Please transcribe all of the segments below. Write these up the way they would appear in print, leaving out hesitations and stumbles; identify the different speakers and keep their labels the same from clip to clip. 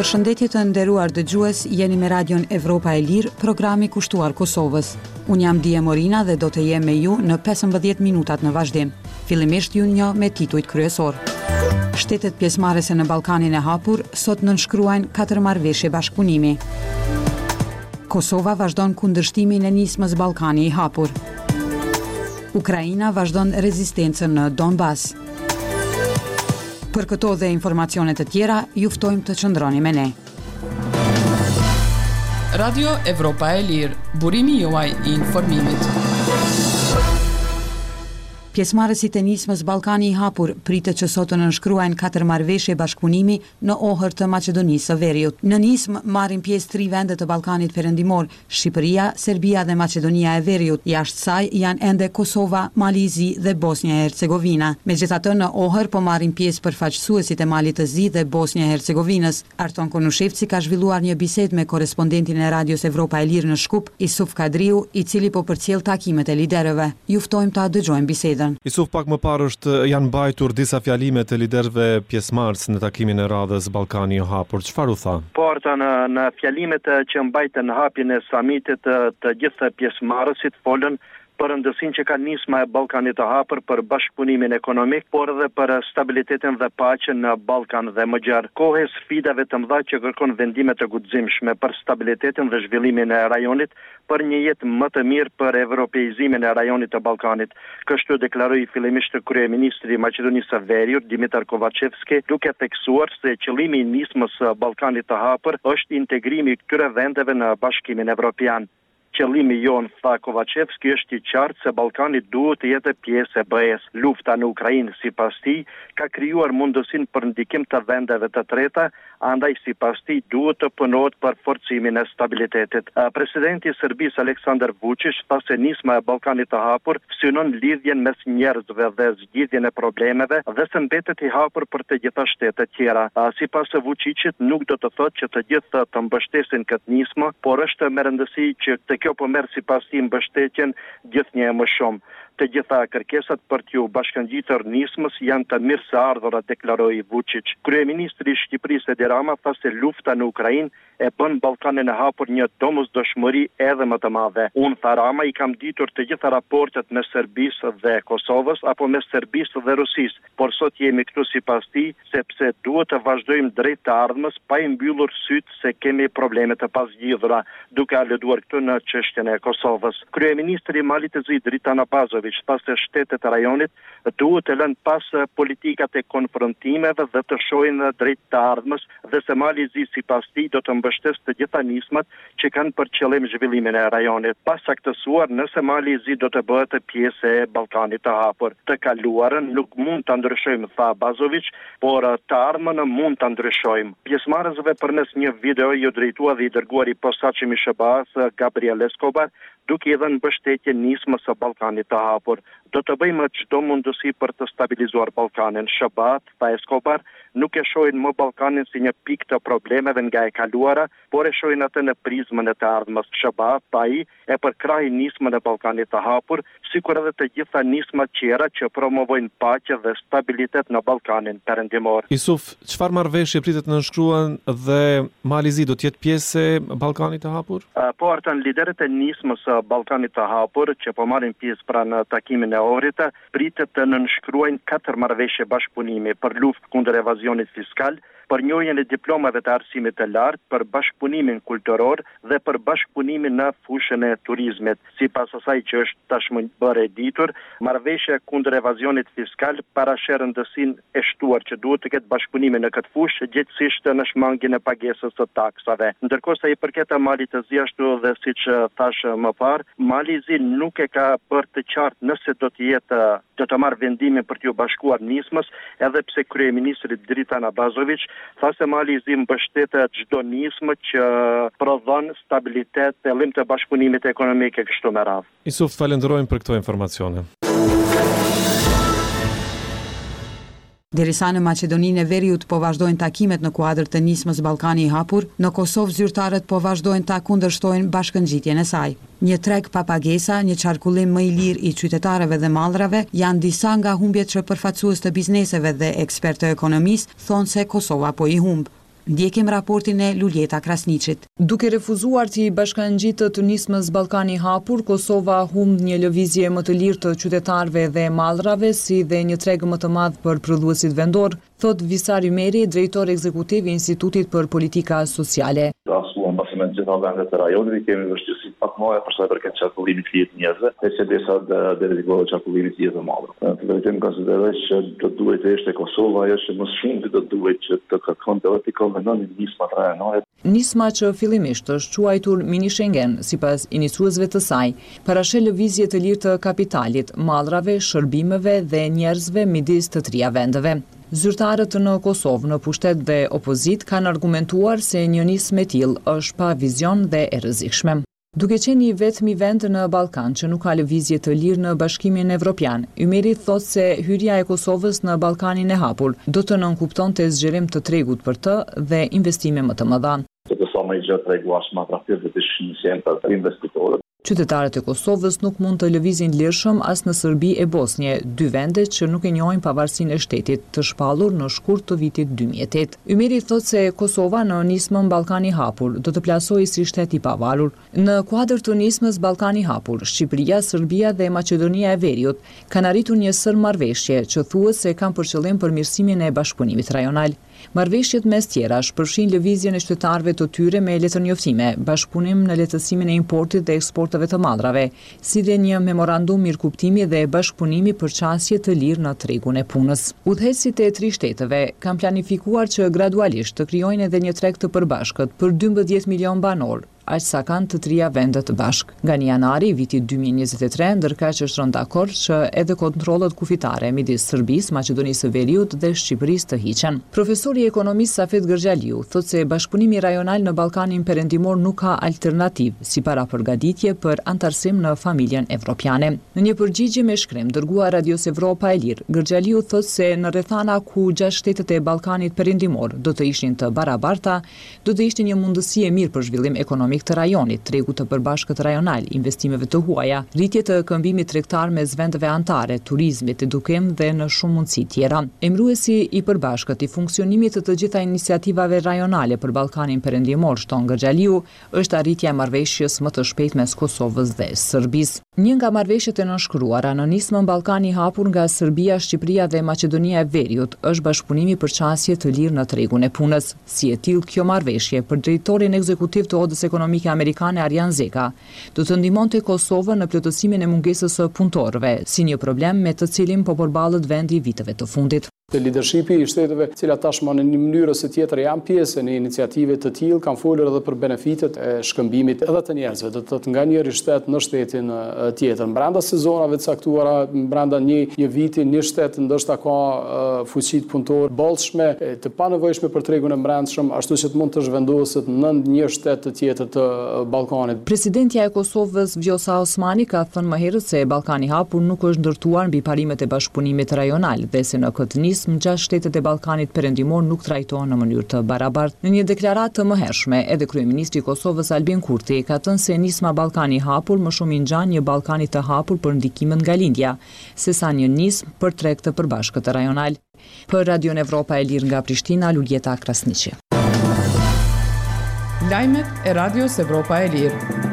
Speaker 1: Përshëndetje të nderuar dëgjues, jeni me Radion Evropa e Lirë, programi kushtuar Kosovës. Unë jam Dije Morina dhe do të jem me ju në 15 minutat në vazhdim. Fillimisht ju njoh me titujt kryesor. Shtetet pjesëmarrëse në Ballkanin e hapur sot nënshkruajnë 4 marrëveshje bashkëpunimi. Kosova vazhdon kundërshtimin e nismës Ballkani i hapur. Ukraina vazhdon rezistencën në Donbas. Për këto dhe informacione të tjera, ju ftojmë të qëndroni me ne.
Speaker 2: Radio Evropa e Lirë, burimi juaj i informimit.
Speaker 1: Pjesëmarrësit e nismës Ballkani i hapur pritet që sot të nënshkruajnë 4 marrëveshje bashkëpunimi në ohër të Maqedonisë së Veriut. Në nismë marrin pjesë 3 vende të Ballkanit Perëndimor: Shqipëria, Serbia dhe Maqedonia e Veriut. Jashtë saj janë ende Kosova, Mali dhe Bosnia e Hercegovina. Megjithatë, në ohër po marrin pjesë përfaqësuesit e Malit të Zi dhe Bosnia e Hercegovinës. Arton Konushevci ka zhvilluar një bisedë me korrespondentin e Radios Evropa e Lirë në Shkup, Isuf Kadriu, i cili po përcjell takimet e liderëve. Ju ftojmë ta dëgjojmë bisedën.
Speaker 3: Isuf, pak më parë janë mbajtur disa fjalimet e liderëve pjesëmarrës në takimin e radhës Ballkani i hapur. Çfarë u tha?
Speaker 4: Porta në fjalimet që mbajtën në hapjen e samitit të gjithë pjesëmarrësit folën për rëndësinë që ka nisma e Ballkanit të hapur për bashkëpunimin ekonomik, por edhe për stabilitetin dhe paqen në Ballkan dhe më gjerë. Kohë sfidave të mëdha që kërkon vendime të guximshme për stabilitetin dhe zhvillimin e rajonit, për një jetë më të mirë për evropeizimin e rajonit të Ballkanit. Kështu deklaroi fillimisht kryeministri i Maqedonisë së Veriut, Dimitar Kovacevski, duke theksuar se qëllimi i nismës së Ballkanit të hapur është integrimi i këtyre vendeve në Bashkimin Evropian. Qëllimi jon, tha Kovacevski, është i qartë se Ballkani duhet të jetë pjesë e BE-s. Lufta në Ukrainë, sipas tij, ka krijuar mundësinë për ndikim të vendeve të treta, andaj sipas tij duhet të punohet për forcimin e stabilitetit. Presidenti i Serbisë Aleksandar Vučić tha se nisma e Ballkanit të hapur synon lidhjen mes njerëzve dhe zgjidhjen e problemeve dhe se mbetet i hapur për të gjitha shtetet tjera. Sipas Vučićit, nuk do të thotë që të gjithë të mbështesin këtë nismë, por është me rëndësi që kjo po merr sipas tij mbështetjen gjithnjë e më shumë. Të gjitha kërkesat për t'ju bashkangjitur nismës janë të mirëseardhura, deklaroi Vučić. Kryeministri i Shqipërisë Edi Rama tha se lufta në Ukrainë e bën Ballkanin e hapur një domosdoshmëri edhe më të madhe. Unë, tha Rama, i kam ditur të gjitha raportet me Serbisë dhe Kosovës apo me Serbisë dhe Rusisë, por sot jemi këtu sipas tij sepse duhet të vazhdojmë drejt të ardhmës pa i mbyllur syt se kemi probleme të pazgjidhura, duke aluduar këtu në çështjen e Kosovës. Kryeministri i Malit të Zi, Dritan Abazović, tha se shtetet e rajonit duhet të lënë pas politikat e konfrontimeve dhe të shohin drejt të ardhmës dhe se Mali i Zi sipas tij do të mbështes të gjitha nismat që kanë për qëllim zhvillimin e rajonit. Pas saktësuar, nëse Mali i Zi do të bëhet pjesë e Ballkanit të hapur. Të kaluarën nuk mund ta ndryshojmë, tha Abazović, por të ardhmen mund ta ndryshojmë. Pjesëmarrësve përmes një video ju drejtua dhe i dërguar i posaçëm i SBA-s Gabriel Escobar, duke i dhënë mbështetje nismës së Ballkanit të hapur. Do të bëjmë çdo mundësi për të stabilizuar Ballkanin. SBA, tha Escobar, nuk e shohin më Ballkanin si një pikë të problemeve nga e kaluara, por e shohin atë në prizmën e të ardhmës. SBA, tha ai, e përkrahi nismën e Ballkanit të hapur, sikur edhe të gjitha nismat tjera që promovojnë paqe dhe stabilitet në Ballkanin Perëndimor.
Speaker 3: Isuf, çfarë marrëveshje pritet të nënshkruan dhe Mali i Zi do të jetë pjesë e Ballkanit të hapur?
Speaker 4: Po artan liderët e nismës së Ballkanit të hapur që po marrin pjesë pranë takimin e orrit, pritet të nënshkruajnë 4 marrëveshje bashkëpunimi për luftë kundër evazionit fiskal, për njohjen e diplomave të arsimit të lartë, për bashkëpunimin kulturor dhe për bashkëpunimin në fushën e turizmit. Sipas asaj që është tashmë bërë e ditur, marrëveshja kundër evazionit fiskal parashër rëndësinë e shtuar që duhet të ketë bashkëpunime në këtë fushë, gjithsesi në shmangjen e pagesës së taksave. Ndërkohë sa i përket Malit të Zi, ashtu dhe siç thash më parë, Mali i Zi nuk e ka bërë të qartë nëse do të marrë vendimin për t'ju bashkuar nismës, edhe pse kryeministri Dritan Abazović tha se Mali i Zi mbështetet çdo nismë që prodhon stabilitet, fillim të bashkëpunimit ekonomik e kështu me radhë.
Speaker 3: Isuf, falenderojmë për këto informacione.
Speaker 1: Derisa në Maqedoninë e Veriut po vazhdojnë takimet në kuadër të nismës Ballkani i hapur, në Kosovë zyrtarët po vazhdojnë ta kundërshtojnë bashkëngjitjen e saj. Një treg pa pagesa, një qarkullim më i lirë i qytetarëve dhe mallrave janë disa nga humbjet që përfaqësues të bizneseve dhe ekspertë ekonomisë thonë se Kosova po i humb. Ndjekim raportin e Luljeta Krasniqit.
Speaker 2: Duke refuzuar të bashkangjitë të nismës Ballkani i hapur, Kosova humb një lëvizje më të lirë të qytetarëve dhe mallrave, si dhe një treg më të madh për prodhuesit vendor, thot Visar Ymeri, drejtor ekzekutiv i Institutit për Politika Sociale.
Speaker 5: Rasuan bashkëment gjitha vendet të rajonit, kemi vështirësi pak më për sa i përket qarkullimit të jetë njerëzve, e që desa dhe rrezikohet qarkullimit të jetë mallrave. Të vërtetë konsideroj që do duhet të ishte Kosova ajo që më shumë do duhet që të kërkonte edhe të konvenoni nismat rajonale.
Speaker 2: Nisma që fillimisht është quajtur mini Schengen, sipas iniciuesve të saj, parashel lëvizje të lirë të kapitalit, mallrave, shërbimeve dhe njerëzve midis të trija vendeve. Zyrtarët në Kosovë, në pushtet dhe opozit kanë argumentuar se një nismë e tillë është pa vizion dhe e rrezikshme. Duke qenë i vetmi vend në Ballkan që nuk ka lëvizje të lirë në Bashkimin Evropian, Ymeri thotë se hyrja e Kosovës në Ballkanin e hapur do të nënkuptonte zgjerim të tregut për të dhe investime më të mëdha.
Speaker 5: Sa më i gjatë tregu është më atraktiv dhe të shnisjen për investitorët.
Speaker 2: Qytetarët e Kosovës nuk mund të lëvizin lirshëm as në Serbi e Bosnje, dy vende që nuk e njohin pavarësinë e shtetit, të shpallur në shkurt të vitit 2008. Ymeri thotë se Kosova në nismën Ballkani i hapur do të plasojë si shtet i pavarur. Në kuadër të nismës Ballkani i hapur, Shqipëria, Serbia dhe Maqedonia e Veriut kanë arritur një sër marrëveshje që thuhet se kanë për qëllim përmirësimin e bashkëpunimit rajonal. Marrëveshjet mes tjerash përfshin lëvizjen e qytetarëve të tyre me letërnjoftime, bashkëpunim në lehtësimin e importit dhe eksporteve të mallrave, si dhe një memorandum mirëkuptimi dhe bashkëpunimi për çësje të lirë në tregun e punës. Udhëheqësit e tri shteteve kanë planifikuar që gradualisht të krijojnë edhe një treg të përbashkët për 12 milion banor, aq sa kanë të trija vendet bashk. Nga një janari i vitit 2023, ndërkaq është rënë dakord që edhe kontrollet kufitare midis Serbisë, Maqedonisë së Veriut dhe Shqipërisë të hiqen. Profesori i ekonomisë Safet Gërxhaliu thotë se bashkëpunimi rajonal në Ballkanin Perëndimor nuk ka alternativë si para përgatitje për antarësim në familjen evropiane. Në një përgjigje me shkrim dërguar Radios Evropa e Lirë, Gërxhaliu thotë se në rrethana ku 6 shtetet e Ballkanit Perëndimor do të ishin të barabarta, do të ishte një mundësi e mirë për zhvillim ekonomik të rajonit, tregu të përbashkët rajonal, investimeve të huaja, rritje të këmbimit tregtar mes vendeve anëtare, turizmit, edukim dhe në shumë mundësi tjera. Emëruesi i përbashkët i funksionimit të gjitha iniciativave rajonale për Ballkanin Perëndimor, shton Gërxhaliu, është arritja e marrëveshjes më të shpejtë mes Kosovës dhe Serbisë. Një nga marrëveshjet e nënshkruara në nismën Ballkani i hapur nga Serbia, Shqipëria dhe Maqedonia e Veriut është bashkëpunimi për çësje të lirë në tregun e punës. Si e tillë kjo marrëveshje për drejtorin ekzekutiv të Odës Ekonomike Amerikane Arjan Zeka do të ndihmonte Kosovën në plotësimin e mungesës së punëtorëve, si një problem me të cilin po përballet vendi viteve të fundit.
Speaker 6: Leadershipi i shteteve, cilat tashmë në një mënyrë ose tjetër janë pjesë në iniciative të tillë, kanë folur edhe për benefitet e shkëmbimit edhe të njerëzve, do të thotë nga njëri shtet në shtetin tjetër. Brenda sezonave të caktuara, brenda një viti, një shtet ndoshta ka fuqi punëtor bollshme, të panevojshme për tregun e brendshëm, ashtu që të mund të zhvendoset në një shtet të tjetër të Ballkanit.
Speaker 2: Presidentja e Kosovës Vjosa Osmani ka thënë më herët se Ballkani i hapur nuk është ndërtuar mbi parimet e bashkëpunimit rajonal dhe se në këtë nismë 6 shtetet e Ballkanit Perëndimor nuk trajtohen në mënyrë të barabartë. Në një deklaratë të mëhershme, edhe kryeministri i Kosovës Albin Kurti ka thënë se nisma Ballkani i hapur më shumë i ngjan një Ballkani të hapur për ndikimin nga lindja, sesa një nismë për treg të përbashkët rajonal. Për Radion Evropa e Lirë nga Prishtina, Luljeta Krasniqi.
Speaker 7: Lajmet e Radios Evropa e Lirë.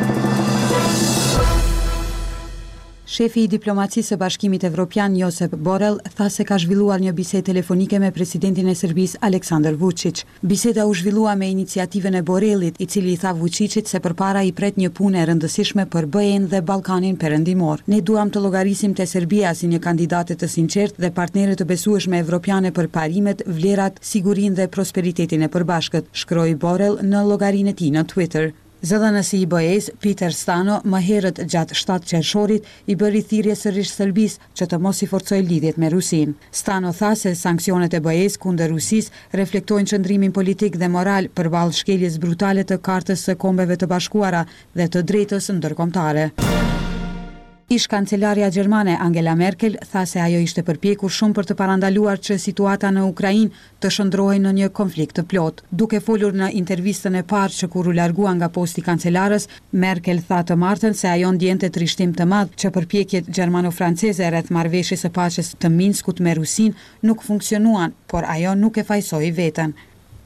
Speaker 1: Shefi i diplomacisë së Bashkimit Evropian Josep Borrell tha se ka zhvilluar një bisedë telefonike me presidentin e Serbisë Aleksandar Vučić. Biseda u zhvillua me iniciativën e Borrellit, i cili i tha Vučićit se përpara i pret një punë e rëndësishme për BE-n dhe Ballkanin Perëndimor. Ne duam të llogarisim te Serbia si një kandidate të sinqertë dhe partnere të besueshme evropiane për parimet, vlerat, sigurinë dhe prosperitetin e përbashkët, shkroi Borrell në llogarinë e tij në Twitter. Zëdhënësi i BE-s, Peter Stano, më herët gjatë 7 qershorit, i bëri thirrje sërish Serbisë që të mos i forcojë lidhjet me Rusinë. Stano tha se sanksionet e BE-s kundër Rusisë reflektojnë qëndrimin politik dhe moral përballë shkeljes brutale të Kartës së Kombeve të Bashkuara dhe të drejtës ndërkombëtare. Ish-kancelarja gjermane Angela Merkel tha se ajo ishte përpjekur shumë për të parandaluar që situata në Ukrainë të shndrohej në një konflikt të plot. Duke folur në intervistën e parë që kur u largua nga posti kancelarës, Merkel tha të martën se ajo ndjente trishtim të madh që përpjekjet gjermano-franceze rreth marrëveshjes së paqes të Minskut me Rusinë nuk funksionuan, por ajo nuk e fajsoi veten.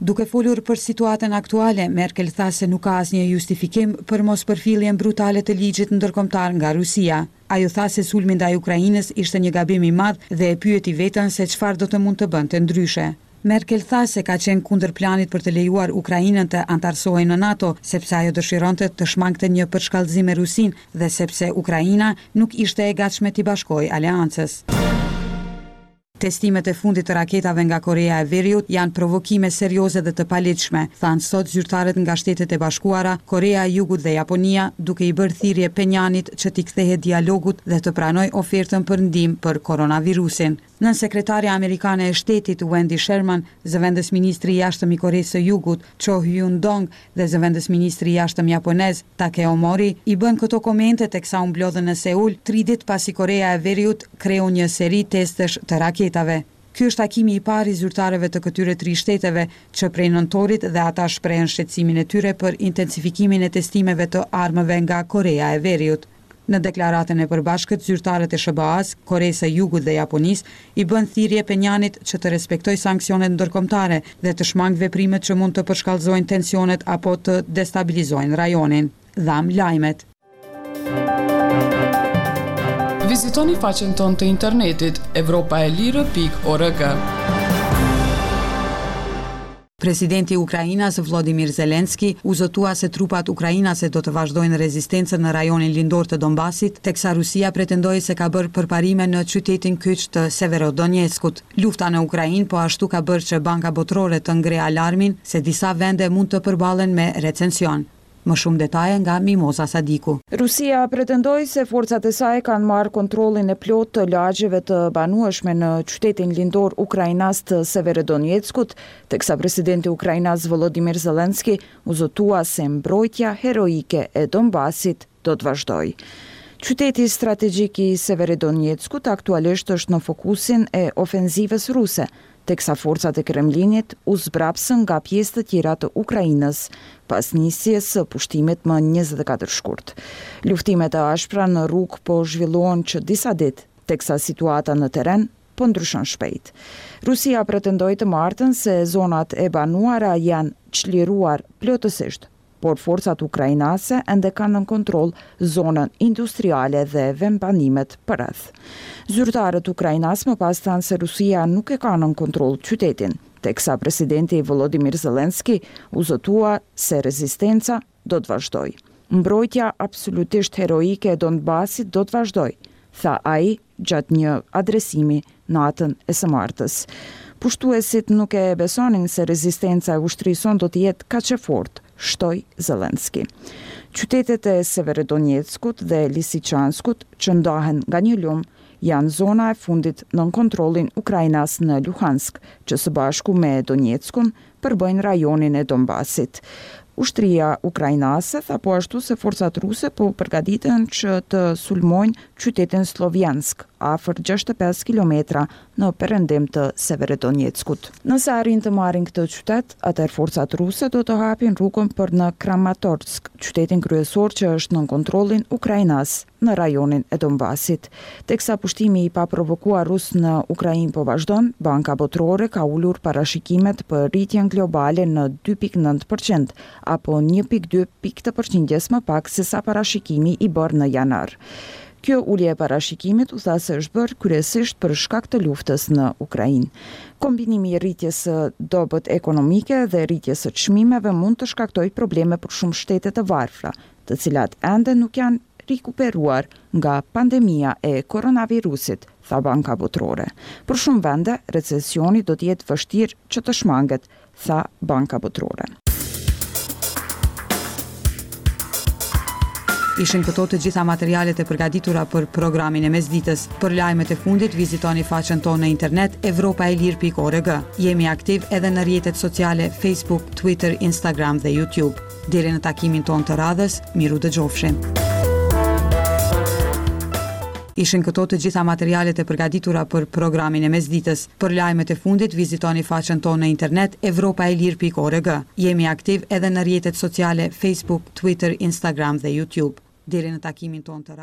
Speaker 1: Duke folur për situatën aktuale, Merkel tha se nuk ka asnjë justifikim për mos përfilljen brutale të ligjit ndërkombëtar nga Rusia. Ajo tha se sulmi ndaj Ukrainës ishte një gabim i madh dhe e pyeti veten se çfarë do të mund të bënte ndryshe. Merkel tha se ka qenë kundër planit për të lejuar Ukrainën të antarësohej në NATO, sepse ajo dëshironte të shmangte një përshkallëzim me Rusinë dhe sepse Ukraina nuk ishte e gatshme t'i bashkojë aleancës. Testimet e fundit të raketave nga Korea e Veriut janë provokime serioze dhe të paligjshme, thanë sot zyrtarët nga Shtetet e Bashkuara, Korea e Jugut dhe Japonia, duke i bërë thirrje Penjanit që t'i kthehet dialogut dhe të pranojë ofertën për ndihmë për koronavirusin. Nën sekretarja amerikane e shtetit Wendy Sherman, zëvendës ministri i jashtëm i Koreasë së Jugut Cho Hyun-dong dhe zëvendës ministri i jashtëm japonez Takeo Mori i bën këto komente teksa u mblodhen në Seul 3 ditë pasi Korea e Veriut kreu një seri testesh të raketave. Ky është takimi i parë i zyrtarëve të këtyre 3 shteteve që prej nëntorit dhe ata shprehen shqetësimin e tyre për intensifikimin e testimeve të armëve nga Korea e Veriut. Në deklaratën e përbashkët, zyrtarët e SBA-s, Koreasë së Jugut dhe Japonisë i bën thirrje Penjanit që të respektojë sanksionet ndërkombëtare dhe të shmangë veprimet që mund të përshkallëzojnë tensionet apo të destabilizojnë rajonin. Dham lajmet.
Speaker 7: Vizitoni faqen tonë të internetit evropaelire.org.
Speaker 1: Presidenti i Ukrainës Volodymyr Zelensky u zotua se trupat ukrainase do të vazhdojnë rezistencën në rajonin lindor të Donbasit, teksa Rusia pretendoi se ka bërë përparime në qytetin kyç të Severodonetskut. Lufta në Ukrainë po ashtu ka bërë që Banka Botërore të ngre alarmin se disa vende mund të përballen me recesion. Më shumë detaje nga Mimoza Sadiku.
Speaker 8: Rusia pretendoi se forcat e saj kanë marrë kontrollin e plotë të lagjeve të banueshme në qytetin lindor ukrainas të Severodonetskut, teksa presidenti ukrainas Volodymyr Zelensky u zotua se mbrojtja heroike e Donbasit do të vazhdojë. Qyteti strategjik i Severodonetskut aktualisht është në fokusin e ofenzivës ruse, teksa forcat e Kremlinit u zbrapsën nga pjesë të tjera të Ukrainës pas nisjes së pushtimit më 24 shkurt. Luftimet e ashpra në rrugë po zhvillohen që disa ditë, teksa situata në terren po ndryshon shpejt. Rusia pretendoi të martën se zonat e banuara janë çliruar plotësisht, por forcat ukrainase ende kanë në kontroll zonën industriale dhe vendbanimet përreth. Zyrtarët ukrainas më pas thanë se Rusia nuk e ka në kontroll qytetin, teksa presidenti Volodymyr Zelensky u zotua se rezistenca do të vazhdojë. Mbrojtja absolutisht heroike e Donbasit do të vazhdojë, tha ai gjatë një adresimi natën e së martës. Pushtuesit nuk e besonin se rezistenca e ushtrisë son do të jetë kaq e fortë, shtoi Zelensky. Qytetet e Severodonetskut dhe Lisichanskut që ndahen nga një lum janë zona e fundit nën kontrollin ukrainas në Luhansk, që së bashku me Donetskun përbëjnë rajonin e Donbasit. Ushtria ukrainase tha po ashtu se forcat ruse po përgatiten që të sulmojnë qytetin Slovjansk, afër 65 kilometra në perëndim të Severodonetskut. Nëse arrin të marrin këtë qytet, atëherë forcat ruse do të hapin rrugën për në Kramatorsk, qytetin kryesor që është nën kontrollin ukrainas në rajonin e Donbasit. Teksa pushtimi i paprovokuar rus në Ukrainë po vazhdon, Banka Botërore ka ulur parashikimet për rritjen globale në 2.9%, apo 1.2 pikë të përqindjes më pak se sa parashikimi i bërë në janar. Kjo ulje e parashikimit u tha se është bërë kryesisht për shkak të luftës në Ukrainë. Kombinimi i rritjes së dobët ekonomike dhe rritjes së çmimeve mund të shkaktojë probleme për shumë shtete të varfra, të cilat ende nuk janë rikuperuar nga pandemia e koronavirusit, tha Banka Botërore. Për shumë vende, recesioni do të jetë vështirë që të shmanget, tha Banka Botërore.
Speaker 1: Ishin këto të gjitha materialet e përgatitura për programin e mesditës. Për lajmet e fundit, vizitoni faqen tonë në internet evropaelir.org. Jemi aktiv edhe në rrjetet sociale Facebook, Twitter, Instagram dhe YouTube. Deri në takimin tonë të radhës, miru dëgjofshim. Ishin këto të gjitha materialet e përgatitura për programin e mesditës. Për lajmet e fundit, vizitoni faqen tonë në internet evropaelir.org. Jemi aktiv edhe në rrjetet sociale Facebook, Twitter, Instagram dhe YouTube. Deri në takimin tonë të radhës.